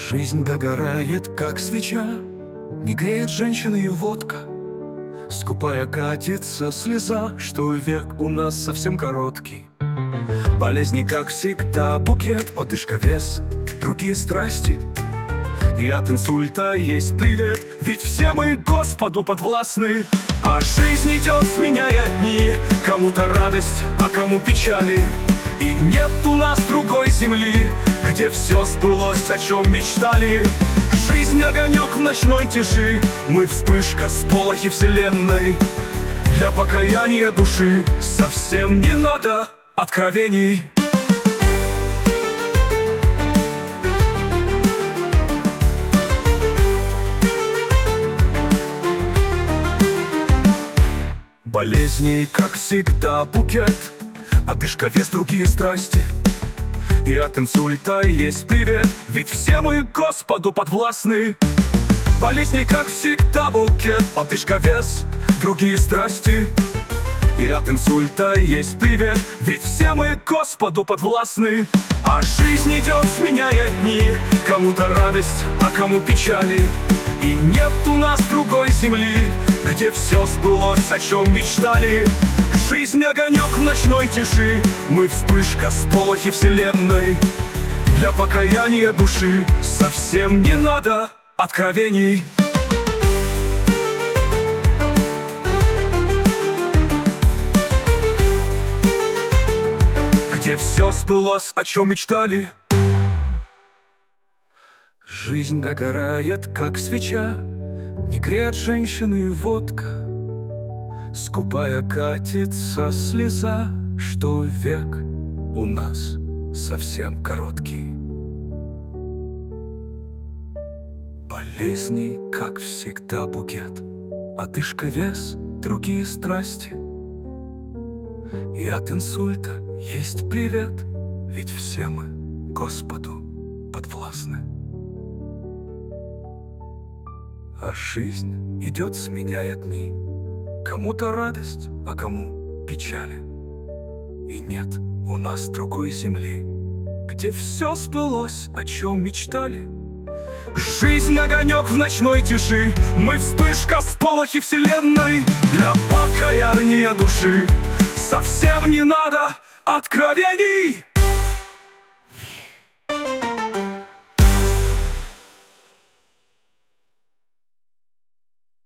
Жизнь догорает, как свеча, не греет женщины и водка. Скупая катится слеза, что век у нас совсем короткий. Болезни, как всегда, букет, одышка, вес, другие страсти. И от инсульта есть привет, ведь все мы Господу подвластны. А жизнь идет, сменяя дни, кому-то радость, а кому печали. И нет у нас другой земли, где все сбылось, о чем мечтали. Жизнь огонек в ночной тиши, мы вспышка сполохи вселенной. Для покаяния души совсем не надо откровений. Болезней, как всегда, букет, одышка, вес, другие страсти. И от инсульта есть привет, ведь все мы Господу подвластны. Болезней, как всегда, букет, одышка, вес, другие страсти. И от инсульта есть привет, ведь все мы Господу подвластны. А жизнь идет, сменяя дни, кому-то радость, а кому печали. И нет у нас другой земли, где все сбылось, о чем мечтали. Жизнь огонек в ночной тиши, мы вспышка сполохи вселенной. Для покаяния души совсем не надо откровений. Где все сбылось, о чем мечтали. Жизнь догорает, как свеча, не греет женщины и водка. Скупая катится слеза, что век у нас совсем короткий. Болезней, как всегда, букет, одышка, вес, другие страсти. И от инсульта есть привет, ведь все мы Господу подвластны. А жизнь идет, сменяя дни, кому-то радость, а кому печали. И нет у нас другой земли, где все сбылось, о чем мечтали. Жизнь огонек в ночной тиши, мы вспышка сполохи вселенной. Для покаяния души совсем не надо откровений.